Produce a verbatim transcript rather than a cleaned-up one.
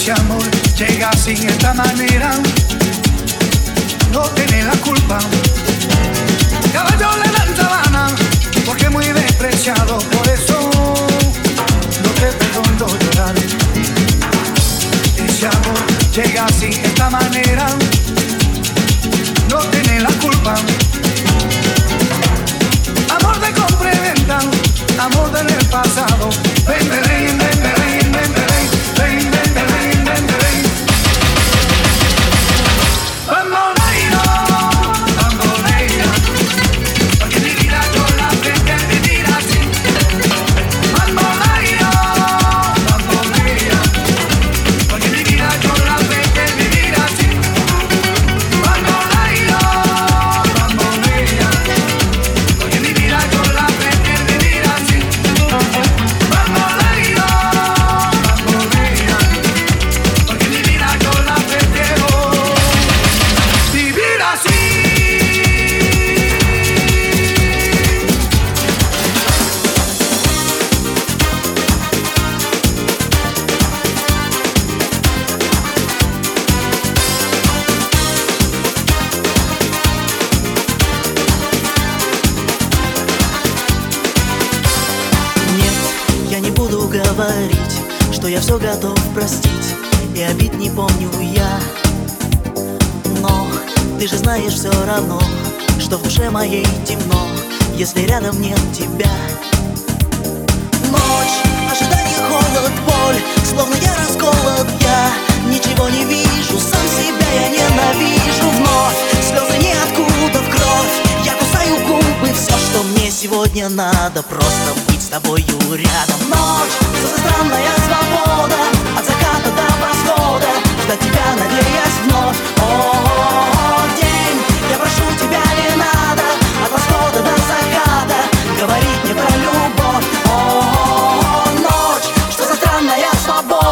ese amor llega sin esta manera, no tiene la culpa. Caballo le dan sabana, porque es muy despreciado, por eso no te perdono llorar. Ese amor llega sin esta manera, no tiene la culpa. Amor de compra y venta, amor del pasado. Ven, ven, ven, ven, ven, ven, ven, ven, ven, ven, ven, ven, ven. Bamboleo, bambolea, porque mi vida yo la tengo que vivir así. Bamboleo, bambolea, porque mi vida yo la tengo que vivir así. Bamboleo, bambolea, porque mi vida yo la tengo que vivir así. Bamboleo, bambolea, porque mi vida yo la prefiero vivir así. Нет, я не буду говорить, что я все готов простить, и обид не помню я. Но ты же знаешь все равно, что в душе моей темно, если рядом нет тебя. Ночь, ожидание, холод, боль, словно я расколот, я ничего не вижу, сам себя я ненавижу. Вновь слезы ниоткуда в кровь, я кусаю губы, все, что мне сегодня надо, просто быть с тобою рядом. Ночь, что за странная свобода, от заката до восхода, ждать тебя, надеясь вновь. О, день, я прошу тебя, не надо, от восхода до заката говорить мне про любовь. О, ночь, что за странная свобода.